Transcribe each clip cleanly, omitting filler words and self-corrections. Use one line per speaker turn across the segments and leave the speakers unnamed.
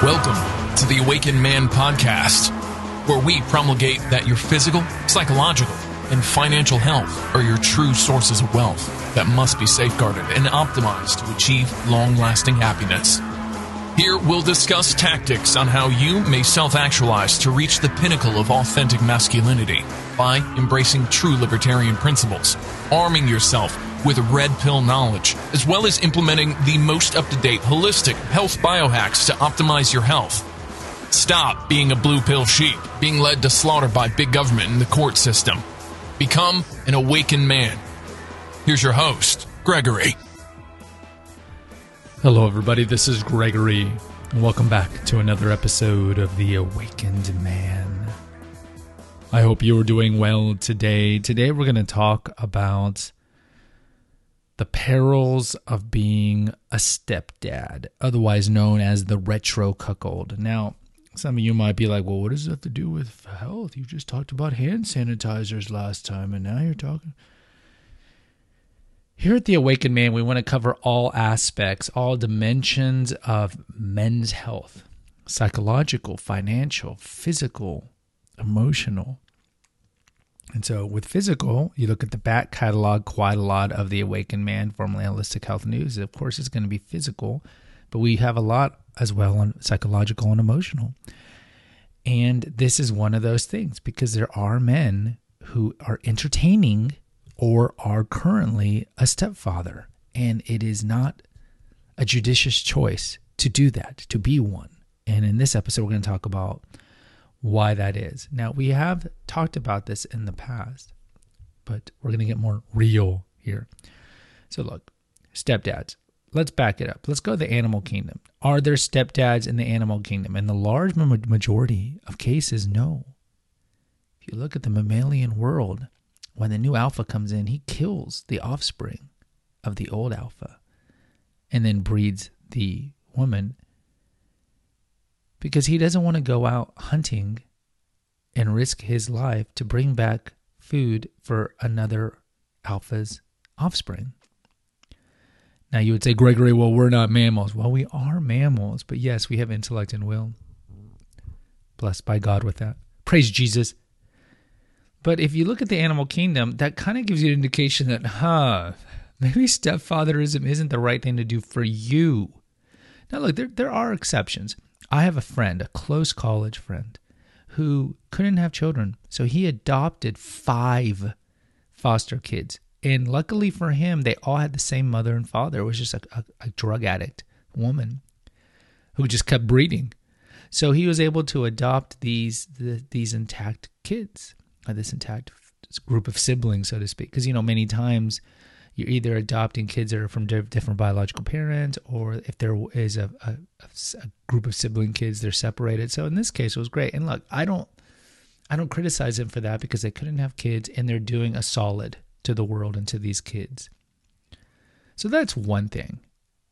Welcome to the Awakened Man podcast, where we promulgate that your physical, psychological, and financial health are your true sources of wealth that must be safeguarded and optimized to achieve long-lasting happiness. Here we'll discuss tactics on how you may self-actualize to reach the pinnacle of authentic masculinity by embracing true libertarian principles, arming yourself with red pill knowledge, as well as implementing the most up-to-date holistic health biohacks to optimize your health. Stop being a blue pill sheep, being led to slaughter by big government and the court system. Become an awakened man. Here's your host, Gregory.
Hello everybody, this is Gregory, and welcome back to another episode of The Awakened Man. I hope you are doing well today. Today we're going to talk about the perils of being a stepdad, otherwise known as the retro cuckold. Now, some of you might be like, well, what does that have to do with health? You just talked about hand sanitizers last time, and now you're talking... Here at The Awakened Man, we want to cover all aspects, all dimensions of men's health: psychological, financial, physical, emotional. And so with physical, you look at the back catalog quite a lot of The Awakened Man, formerly Holistic Health News. Of course, it's going to be physical, but we have a lot as well on psychological and emotional. And this is one of those things, because there are men who are entertaining or are currently a stepfather, and it is not a judicious choice to do that, to be one. And in this episode, we're going to talk about why that is. Now, we have talked about this in the past, but we're going to get more real here. So look, stepdads, let's back it up. Let's go to the animal kingdom. Are there stepdads in the animal kingdom? In the large majority of cases, no. If you look at the mammalian world, when the new alpha comes in, he kills the offspring of the old alpha and then breeds the woman, because he doesn't want to go out hunting and risk his life to bring back food for another alpha's offspring. Now you would say, Gregory, well, we're not mammals. Well, we are mammals, but yes, we have intellect and will. Blessed by God with that. Praise Jesus. But if you look at the animal kingdom, that kind of gives you an indication that, maybe stepfatherism isn't the right thing to do for you. Now, look, there are exceptions. I have a friend, a close college friend, who couldn't have children, so he adopted 5 foster kids. And luckily for him, they all had the same mother and father. It was just a drug addict woman who just kept breeding. So he was able to adopt these intact kids. This intact group of siblings, so to speak. Because, many times you're either adopting kids that are from different biological parents, or if there is a group of sibling kids, they're separated. So in this case, it was great. And look, I don't criticize them for that, because they couldn't have kids, and they're doing a solid to the world and to these kids. So that's one thing.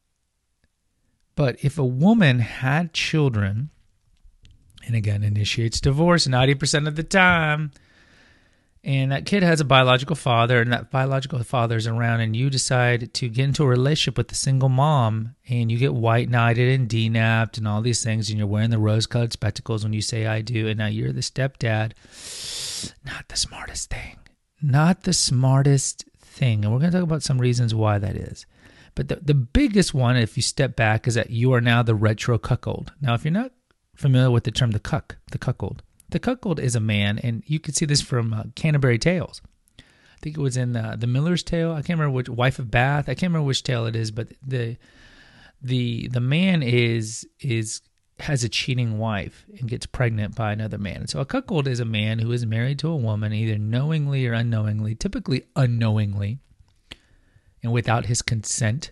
But if a woman had children, and again, initiates divorce 90% of the time, and that kid has a biological father, and that biological father's around, and you decide to get into a relationship with the single mom, and you get white-knighted and denapped and all these things, and you're wearing the rose-colored spectacles when you say I do, and now you're the stepdad, not the smartest thing. Not the smartest thing. And we're going to talk about some reasons why that is. But the biggest one, if you step back, is that you are now the retro cuckold. Now, if you're not familiar with the term the cuckold. The cuckold is a man, and you can see this from Canterbury Tales. I think it was in the Miller's Tale. I can't remember which, Wife of Bath. I can't remember which tale it is, but the man has a cheating wife and gets pregnant by another man. And so a cuckold is a man who is married to a woman, either knowingly or unknowingly, typically unknowingly, and without his consent.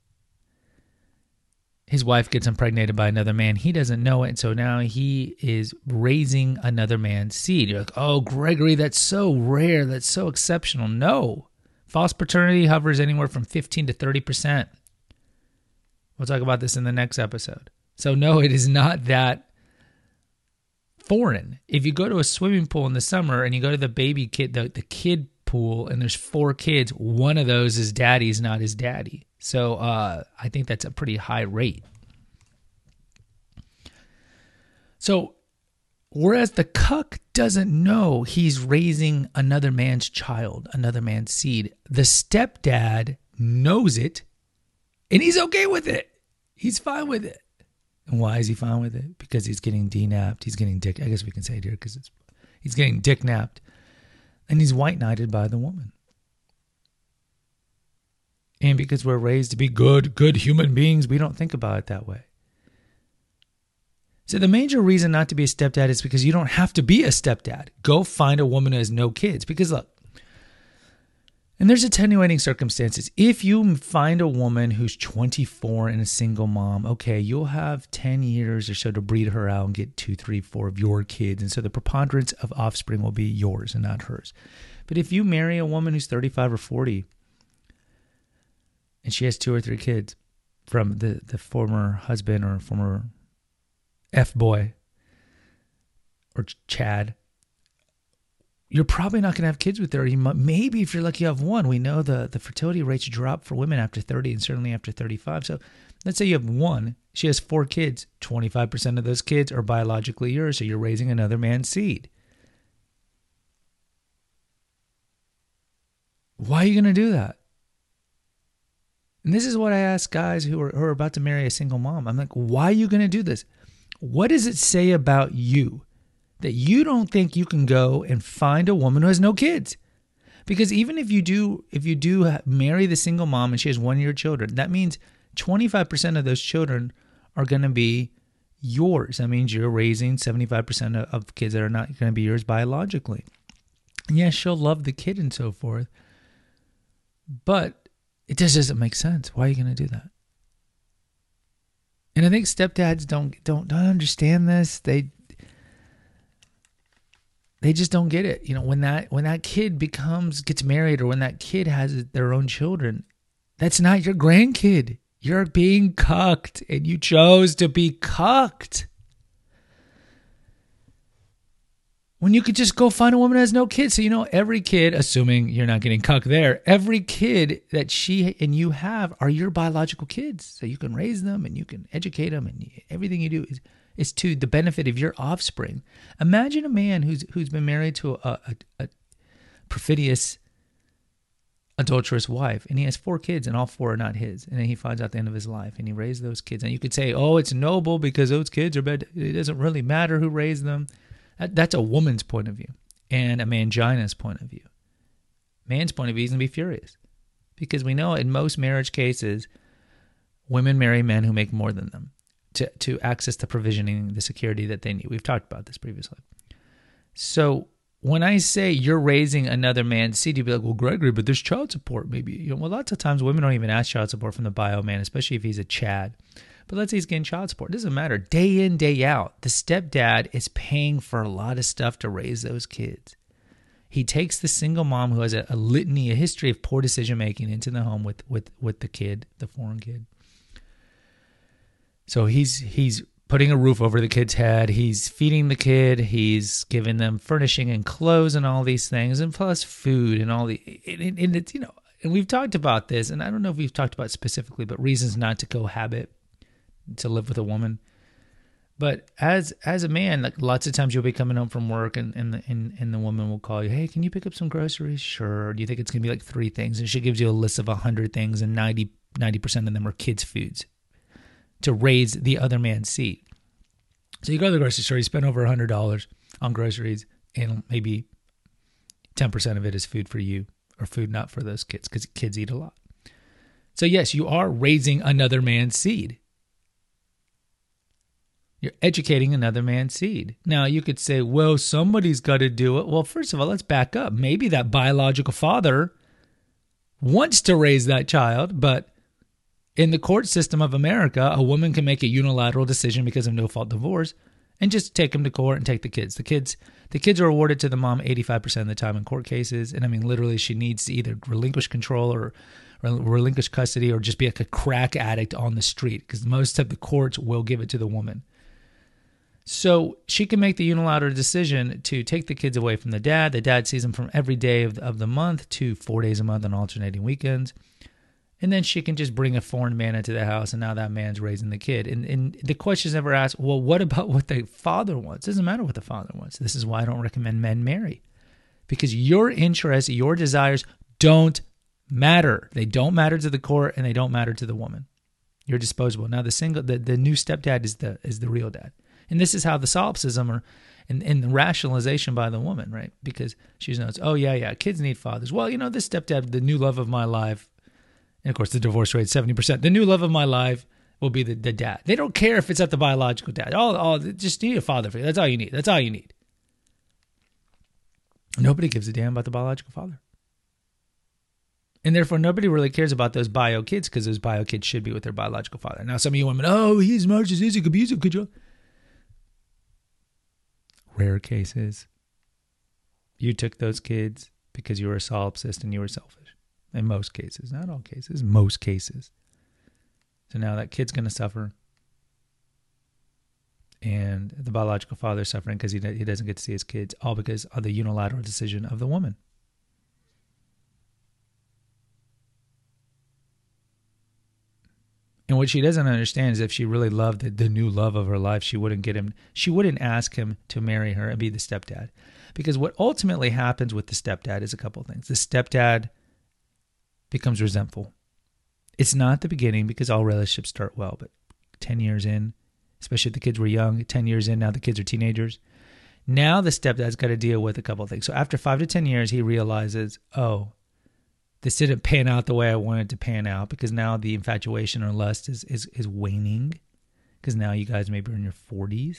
His wife gets impregnated by another man. He doesn't know it, so now he is raising another man's seed. You're like, oh, Gregory, that's so rare. That's so exceptional. No. False paternity hovers anywhere from 15 to 30%. We'll talk about this in the next episode. So no, it is not that foreign. If you go to a swimming pool in the summer and you go to the baby kid, the kid pool, and there's 4 kids, one of those is daddy's, not his daddy. So I think that's a pretty high rate. So, whereas the cuck doesn't know he's raising another man's child, another man's seed, the stepdad knows it, and he's okay with it. He's fine with it. And why is he fine with it? Because he's getting D-napped. He's getting dick. I guess we can say it here because he's getting dick-napped. And he's white-knighted by the woman. And because we're raised to be good human beings, we don't think about it that way. So the major reason not to be a stepdad is because you don't have to be a stepdad. Go find a woman who has no kids. Because look, and there's attenuating circumstances. If you find a woman who's 24 and a single mom, okay, you'll have 10 years or so to breed her out and get 2, 3, 4 of your kids. And so the preponderance of offspring will be yours and not hers. But if you marry a woman who's 35 or 40 and she has 2 or 3 kids from the former husband or former F-boy or Chad, you're probably not going to have kids with her. Maybe if you're lucky you have one. We know the fertility rates drop for women after 30 and certainly after 35. So let's say you have one. She has 4 kids. 25% of those kids are biologically yours, so you're raising another man's seed. Why are you going to do that? And this is what I ask guys who are about to marry a single mom. I'm like, why are you going to do this? What does it say about you that you don't think you can go and find a woman who has no kids? Because even if you do marry the single mom and she has 1-year children, that means 25% of those children are going to be yours. That means you're raising 75% of kids that are not going to be yours biologically. And yes, she'll love the kid and so forth, but it just doesn't make sense. Why are you going to do that? And I think stepdads don't understand this. They just don't get it. You know, when that kid gets married, or when that kid has their own children, that's not your grandkid. You're being cucked, and you chose to be cucked. When you could just go find a woman who has no kids. So, you know, every kid, assuming you're not getting cucked there, every kid that she and you have are your biological kids. So you can raise them and you can educate them, and everything you do is to the benefit of your offspring. Imagine a man who's been married to a perfidious, adulterous wife, and he has 4 kids, and all 4 are not his. And then he finds out at the end of his life, and he raised those kids. And you could say, oh, it's noble because those kids are bad. It doesn't really matter who raised them. That's a woman's point of view and a mangina's point of view. Man's point of view is going to be furious because we know in most marriage cases, women marry men who make more than them to access the provisioning, the security that they need. We've talked about this previously. So when I say you're raising another man's seed, you'd be like, well, Gregory, but there's child support maybe. You know, well, lots of times women don't even ask child support from the bio man, especially if he's a Chad. But let's say he's getting child support. It doesn't matter. Day in, day out, the stepdad is paying for a lot of stuff to raise those kids. He takes the single mom who has a litany, a history of poor decision-making into the home with the kid, the foreign kid. So he's putting a roof over the kid's head. He's feeding the kid. He's giving them furnishing and clothes and all these things, and plus food and all the and it's, you know, and we've talked about this, and I don't know if we've talked about it specifically, but reasons not to cohabit, to live with a woman. But as a man, like lots of times you'll be coming home from work and the woman will call you, hey, can you pick up some groceries? Sure. Do you think it's going to be like 3 things? And she gives you a list of 100 things, and 90% of them are kids' foods to raise the other man's seed. So you go to the grocery store, you spend over $100 on groceries, and maybe 10% of it is food for you or food not for those kids, because kids eat a lot. So yes, you are raising another man's seed. You're educating another man's seed. Now, you could say, well, somebody's got to do it. Well, first of all, let's back up. Maybe that biological father wants to raise that child, but in the court system of America, a woman can make a unilateral decision because of no-fault divorce and just take him to court and take the kids. The kids are awarded to the mom 85% of the time in court cases. And I mean, literally, she needs to either relinquish control or relinquish custody or just be like a crack addict on the street, because most of the courts will give it to the woman. So she can make the unilateral decision to take the kids away from the dad. The dad sees them from every day of the month to 4 days a month on alternating weekends. And then she can just bring a foreign man into the house, and now that man's raising the kid. And the question's never asked, well, what about what the father wants? It doesn't matter what the father wants. This is why I don't recommend men marry. Because your interests, your desires don't matter. They don't matter to the court, and they don't matter to the woman. You're disposable. Now the new stepdad is the real dad. And this is how the solipsism or and the rationalization by the woman, right? Because she knows, oh yeah, kids need fathers. Well, this stepdad, the new love of my life. And of course, the divorce rate is 70%. The new love of my life will be the dad. They don't care if it's at the biological dad. Just need a father for you. That's all you need. That's all you need. Nobody gives a damn about the biological father. And therefore, nobody really cares about those bio kids because those bio kids should be with their biological father. Now, some of you women, he's narcissistic, abusive, control. Rare cases. You took those kids because you were a solipsist and you were selfish. In most cases, not all cases, most cases. So now that kid's going to suffer. And the biological father is suffering because he doesn't get to see his kids, all because of the unilateral decision of the woman. And what she doesn't understand is if she really loved the new love of her life, she wouldn't ask him to marry her and be the stepdad. Because what ultimately happens with the stepdad is a couple of things. The stepdad becomes resentful. It's not the beginning because all relationships start well, but 10 years in, especially if the kids were young, 10 years in, now the kids are teenagers. Now the stepdad's got to deal with a couple of things. So after 5 to 10 years, he realizes, this didn't pan out the way I wanted to pan out because now the infatuation or lust is waning because now you guys maybe are in your 40s.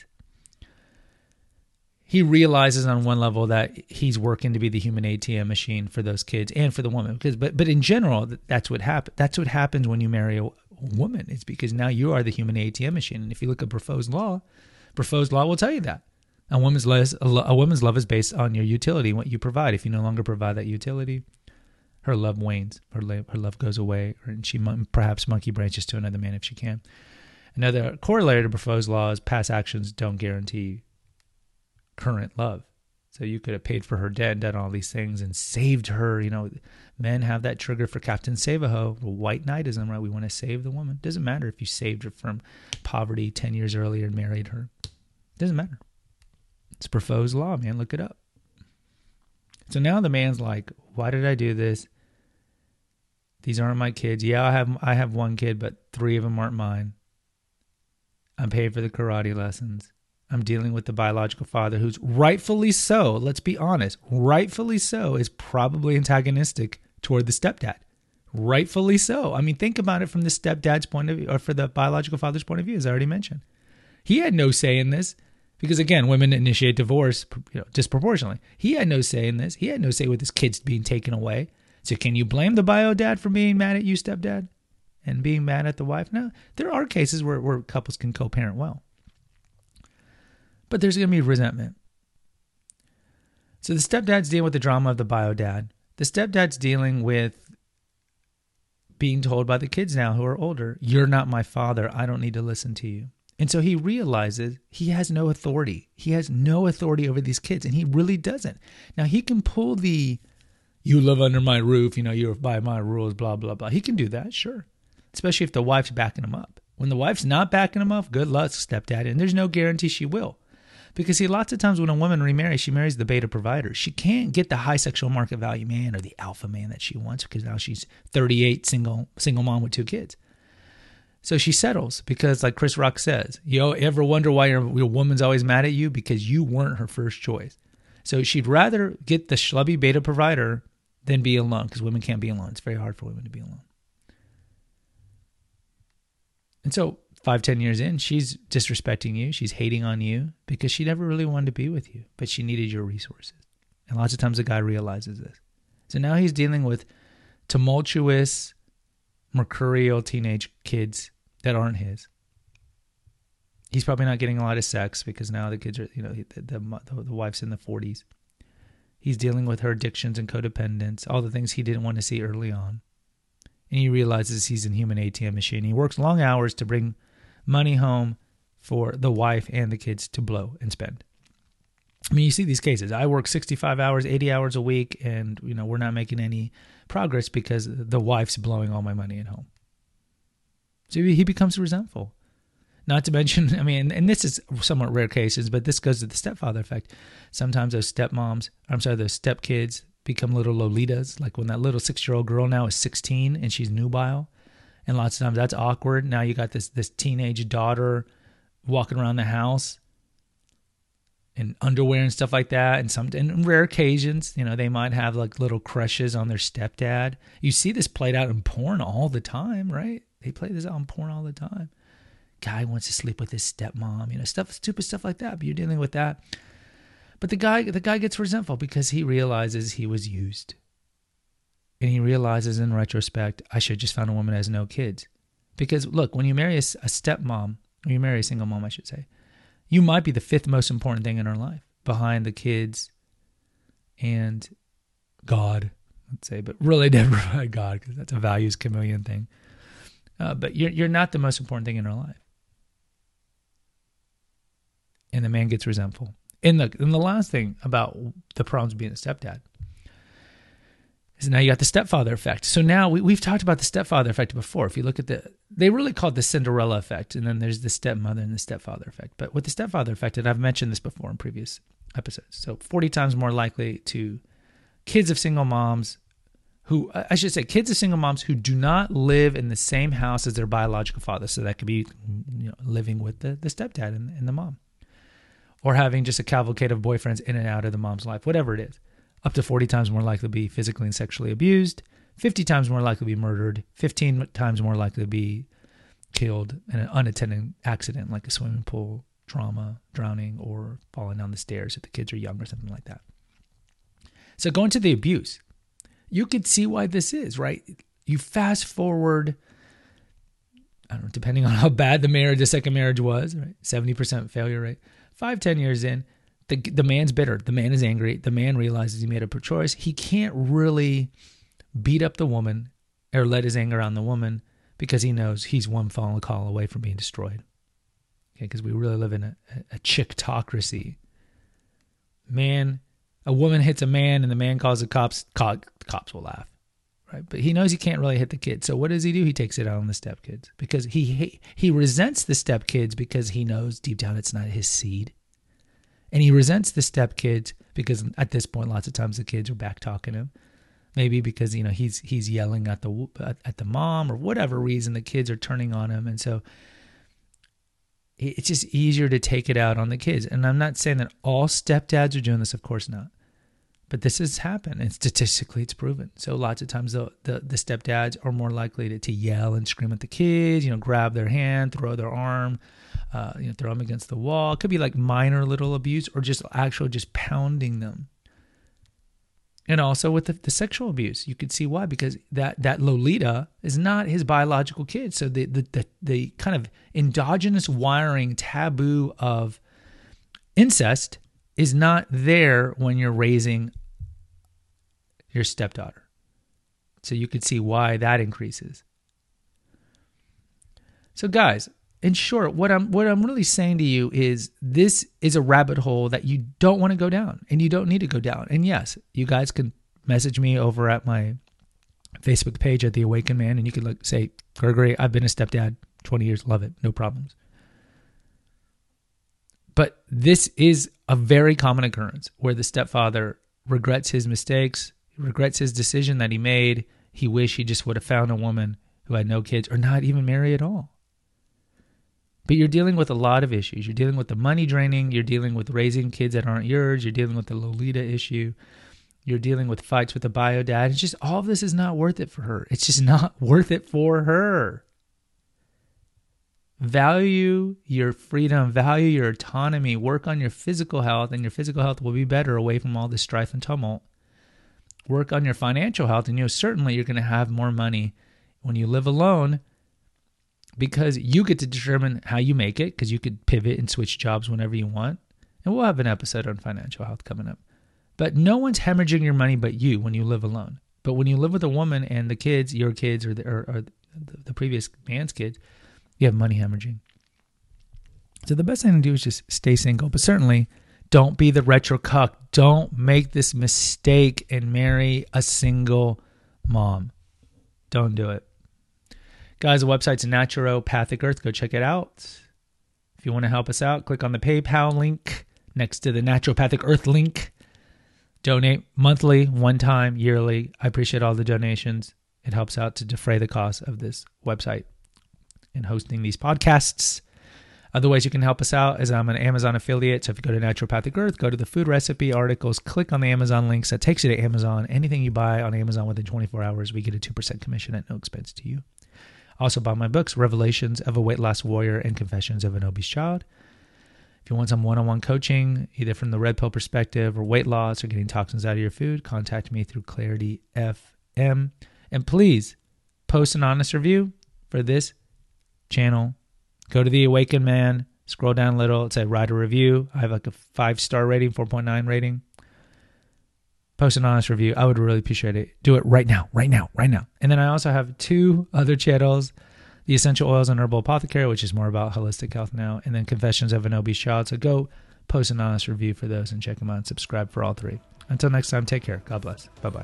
He realizes on one level that he's working to be the human ATM machine for those kids and for the woman. But in general, that's what happens. That's what happens when you marry a woman. It's because now you are the human ATM machine. And if you look at Briffault's law will tell you that a woman's love is based on your utility, what you provide. If you no longer provide that utility, her love wanes. Her love goes away, and she perhaps monkey branches to another man if she can. Another corollary to Briffault's law is past actions don't guarantee current love. So you could have paid for her debt, done all these things, and saved her. Men have that trigger for Captain Save-A-Ho, white knightism, right? We want to save the woman. Doesn't matter if you saved her from poverty 10 years earlier and married her. Doesn't matter. It's Briffault's law, man. Look it up. So now the man's like, why did I do this? These aren't my kids. Yeah, I have one kid, but 3 of them aren't mine. I'm paying for the karate lessons. I'm dealing with the biological father who's rightfully so, let's be honest, rightfully so, is probably antagonistic toward the stepdad. Rightfully so. I mean, think about it from the stepdad's point of view, or for the biological father's point of view, as I already mentioned. He had no say in this because, again, women initiate divorce disproportionately. He had no say in this. He had no say with his kids being taken away. So can you blame the bio dad for being mad at you, stepdad, and being mad at the wife? No, there are cases where couples can co-parent well. But there's going to be resentment. So the stepdad's dealing with the drama of the bio dad. The stepdad's dealing with being told by the kids now who are older, you're not my father. I don't need to listen to you. And so he realizes he has no authority. He has no authority over these kids, and he really doesn't. Now, he can pull the, you live under my roof, you're by my rules, blah, blah, blah. He can do that, sure. Especially if the wife's backing him up. When the wife's not backing him up, good luck, stepdad. And there's no guarantee she will. Because see, lots of times when a woman remarries, she marries the beta provider. She can't get the high sexual market value man or the alpha man that she wants because now she's 38, single mom with 2 kids. So she settles because, like Chris Rock says, you ever wonder why your woman's always mad at you? Because you weren't her first choice. So she'd rather get the schlubby beta provider than be alone because women can't be alone. It's very hard for women to be alone. And so 5-10 years in, she's disrespecting you. She's hating on you because she never really wanted to be with you, but she needed your resources. And lots of times the guy realizes this. So now he's dealing with tumultuous, mercurial teenage kids that aren't his. He's probably not getting a lot of sex because now the kids are, the wife's in the 40s. He's dealing with her addictions and codependence, all the things he didn't want to see early on. And he realizes he's a human ATM machine. He works long hours to bring money home for the wife and the kids to blow and spend. I mean, you see these cases. I work 65 hours, 80 hours a week, and we're not making any progress because the wife's blowing all my money at home. So he becomes resentful. Not to mention, I mean, and this is somewhat rare cases, but this goes to the stepfather effect. Sometimes those those stepkids become little Lolitas. Like when that little 6-year-old girl now is 16 and she's nubile. And lots of times that's awkward. Now you got this teenage daughter walking around the house in underwear and stuff like that. And in rare occasions, they might have like little crushes on their stepdad. You see this played out in porn all the time, right? They play this out in porn all the time. Guy wants to sleep with his stepmom, stupid stuff like that. But you're dealing with that. But the guy gets resentful because he realizes he was used. And he realizes in retrospect, I should have just found a woman that has no kids. Because look, when you marry a stepmom, or you marry a single mom, I should say, you might be the 5th most important thing in her life, behind the kids and God, let's say, but really never by God, because that's a values chameleon thing. But you're not the most important thing in her life. And the man gets resentful. And the last thing about the problems of being a stepdad is now you got the stepfather effect. So now we've talked about the stepfather effect before. If you look at they really call it the Cinderella effect, and then there's the stepmother and the stepfather effect. But with the stepfather effect, and I've mentioned this before in previous episodes, so 40 times more likely to kids of single moms kids of single moms who do not live in the same house as their biological father. So that could be living with the stepdad and the mom, or having just a cavalcade of boyfriends in and out of the mom's life, whatever it is. Up to 40 times more likely to be physically and sexually abused, 50 times more likely to be murdered, 15 times more likely to be killed in an unattended accident like a swimming pool, trauma, drowning, or falling down the stairs if the kids are young or something like that. So going to the abuse, you could see why this is, right? You fast forward, I don't know, depending on how bad the second marriage was, right? 70% failure rate. 5-10 years in, the man's bitter. The man is angry. The man realizes he made a poor choice. He can't really beat up the woman or let his anger on the woman because he knows he's one phone call away from being destroyed. Okay, because we really live in a chicktocracy. A woman hits a man and the man calls the cops. The cops will laugh, right? But he knows he can't really hit the kid. So what does he do? He takes it out on the stepkids because he resents the stepkids because he knows deep down it's not his seed. And he resents the stepkids because at this point, lots of times the kids are back talking him. Maybe because he's yelling at the mom, or whatever reason the kids are turning on him, and so it's just easier to take it out on the kids. And I'm not saying that all stepdads are doing this, of course not, but this has happened, and statistically it's proven. So lots of times the stepdads are more likely to yell and scream at the kids, grab their hand, throw their arm. Throw them against the wall. It could be like minor little abuse, or just pounding them. And also with the sexual abuse, you could see why, because that Lolita is not his biological kid. So the kind of endogenous wiring taboo of incest is not there when you're raising your stepdaughter. So you could see why that increases. So guys, in short, what I'm really saying to you is this is a rabbit hole that you don't want to go down, and you don't need to go down. And yes, you guys can message me over at my Facebook page at The Awakened Man, and you can say, Gregory, I've been a stepdad 20 years, love it, no problems. But this is a very common occurrence where the stepfather regrets his mistakes, regrets his decision that he made. He wished he just would have found a woman who had no kids or not even marry at all. But you're dealing with a lot of issues. You're dealing with the money draining. You're dealing with raising kids that aren't yours. You're dealing with the Lolita issue. You're dealing with fights with the bio dad. It's just all of this is not worth it for her. It's just not worth it for her. Value your freedom. Value your autonomy. Work on your physical health, and your physical health will be better away from all this strife and tumult. Work on your financial health, and certainly you're going to have more money when you live alone, because you get to determine how you make it, because you could pivot and switch jobs whenever you want. And we'll have an episode on financial health coming up. But no one's hemorrhaging your money but you when you live alone. But when you live with a woman and the kids, your kids, or the previous man's kids, you have money hemorrhaging. So the best thing to do is just stay single. But certainly Don't be the retro cuck. Don't make this mistake and marry a single mom. Don't do it. Guys, the website's Naturopathic Earth. Go check it out. If you want to help us out, click on the PayPal link next to the Naturopathic Earth link. Donate monthly, one time, yearly. I appreciate all the donations. It helps out to defray the cost of this website and hosting these podcasts. Other ways you can help us out is I'm an Amazon affiliate. So if you go to Naturopathic Earth, go to the food recipe articles, click on the Amazon links. That takes you to Amazon. Anything you buy on Amazon within 24 hours, we get a 2% commission at no expense to you. Also buy my books, Revelations of a Weight Loss Warrior and Confessions of an Obese Child. If you want some one-on-one coaching, either from the red pill perspective or weight loss or getting toxins out of your food, contact me through Clarity FM. And please post an honest review for this channel. Go to The Awakened Man, scroll down a little, it says write a review. I have like a 5-star rating, 4.9 rating. Post an honest review. I would really appreciate it. Do it right now. And then I also have 2 other channels, The Essential Oils and Herbal Apothecary, which is more about holistic health now, and then Confessions of an Obese Child. So go post an honest review for those and check them out and subscribe for all 3. Until next time, take care. God bless. Bye-bye.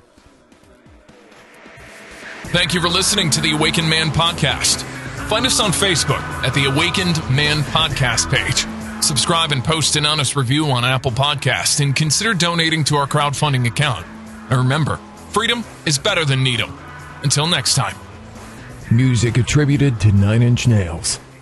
Thank you for listening to the Awakened Man podcast. Find us on Facebook at the Awakened Man podcast page. Subscribe and post an honest review on Apple Podcasts and consider donating to our crowdfunding account. And remember, freedom is better than Needham. Until next time.
Music attributed to Nine Inch Nails.